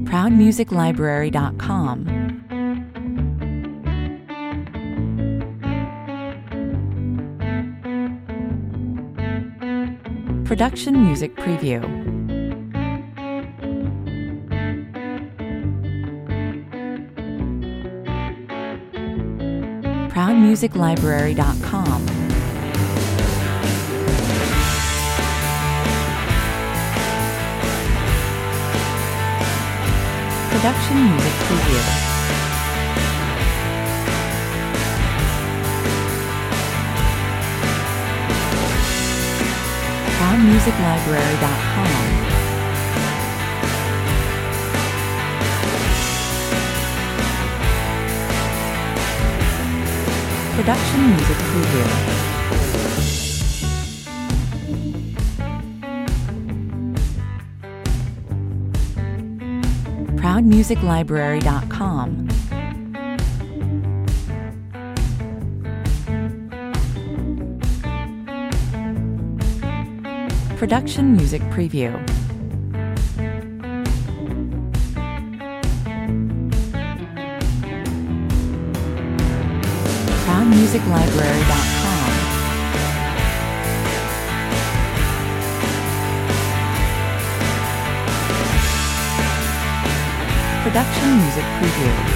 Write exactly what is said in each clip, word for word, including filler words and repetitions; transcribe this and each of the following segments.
proud music library dot com. Production Music Preview. proud music library dot com. Production Music Preview. proud music library dot com. Production Music Preview. proud music library dot com. Production Music Preview. proud music library dot com. Production Music Preview.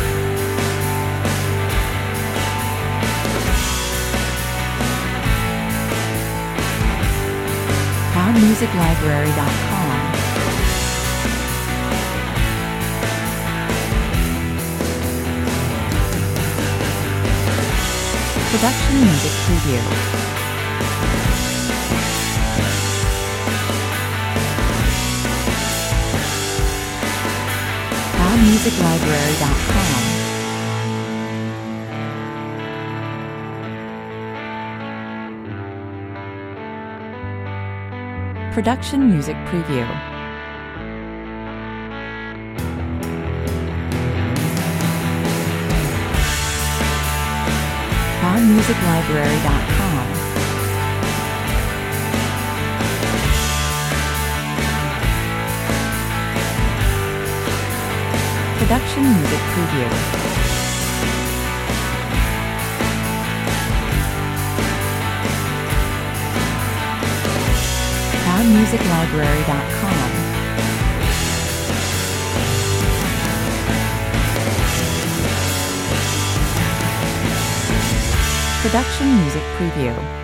proud music library dot com. Production Music Preview. proud music library dot com. Production Music Preview. proud music library dot com. Production Music Preview. proud music library dot com. Production Music Preview.